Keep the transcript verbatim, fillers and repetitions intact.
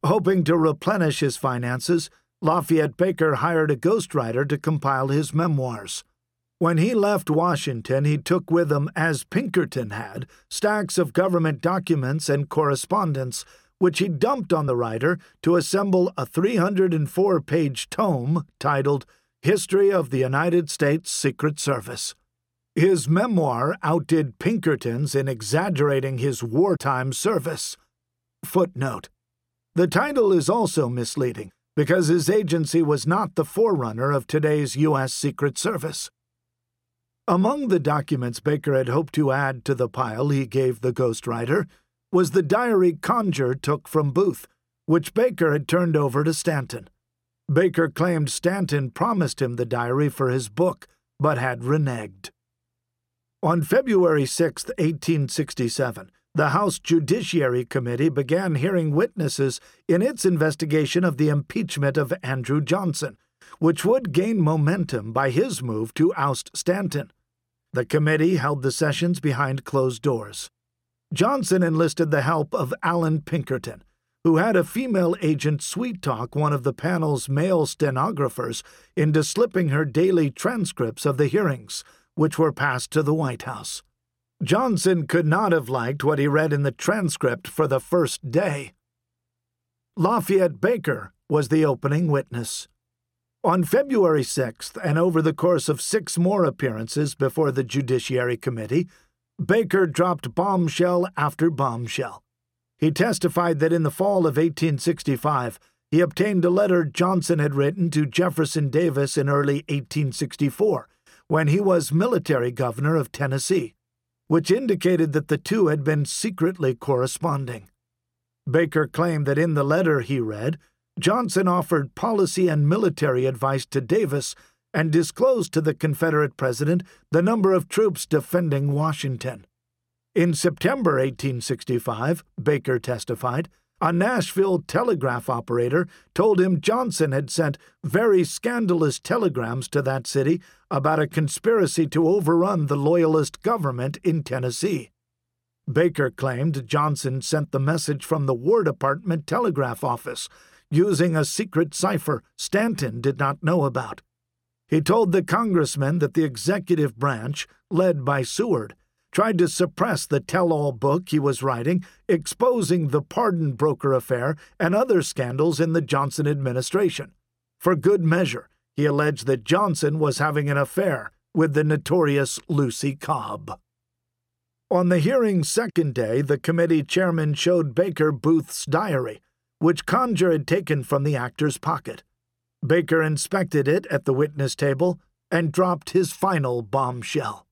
Hoping to replenish his finances, Lafayette Baker hired a ghostwriter to compile his memoirs. When he left Washington, he took with him, as Pinkerton had, stacks of government documents and correspondence, which he dumped on the writer to assemble a three hundred four page tome titled History of the United States Secret Service. His memoir outdid Pinkerton's in exaggerating his wartime service. Footnote: the title is also misleading because his agency was not the forerunner of today's U S Secret Service. Among the documents Baker had hoped to add to the pile he gave the ghostwriter was the diary Conger took from Booth, which Baker had turned over to Stanton. Baker claimed Stanton promised him the diary for his book, but had reneged. On February sixth, eighteen sixty-seven, the House Judiciary Committee began hearing witnesses in its investigation of the impeachment of Andrew Johnson, which would gain momentum by his move to oust Stanton. The committee held the sessions behind closed doors. Johnson enlisted the help of Allan Pinkerton, who had a female agent sweet-talk one of the panel's male stenographers into slipping her daily transcripts of the hearings, which were passed to the White House. Johnson could not have liked what he read in the transcript for the first day. Lafayette Baker was the opening witness. On February sixth, and over the course of six more appearances before the Judiciary Committee, Baker dropped bombshell after bombshell. He testified that in the fall of eighteen sixty-five, he obtained a letter Johnson had written to Jefferson Davis in early eighteen sixty-four, when he was military governor of Tennessee, which indicated that the two had been secretly corresponding. Baker claimed that in the letter he read, Johnson offered policy and military advice to Davis and disclosed to the Confederate president the number of troops defending Washington. In September eighteen sixty-five, Baker testified, a Nashville telegraph operator told him Johnson had sent very scandalous telegrams to that city about a conspiracy to overrun the Loyalist government in Tennessee. Baker claimed Johnson sent the message from the War Department telegraph office, using a secret cipher Stanton did not know about. He told the congressman that the executive branch, led by Seward, tried to suppress the tell-all book he was writing, exposing the pardon broker affair and other scandals in the Johnson administration. For good measure, he alleged that Johnson was having an affair with the notorious Lucy Cobb. On the hearing's second day, the committee chairman showed Baker Booth's diary, which Conger had taken from the actor's pocket. Baker inspected it at the witness table and dropped his final bombshell.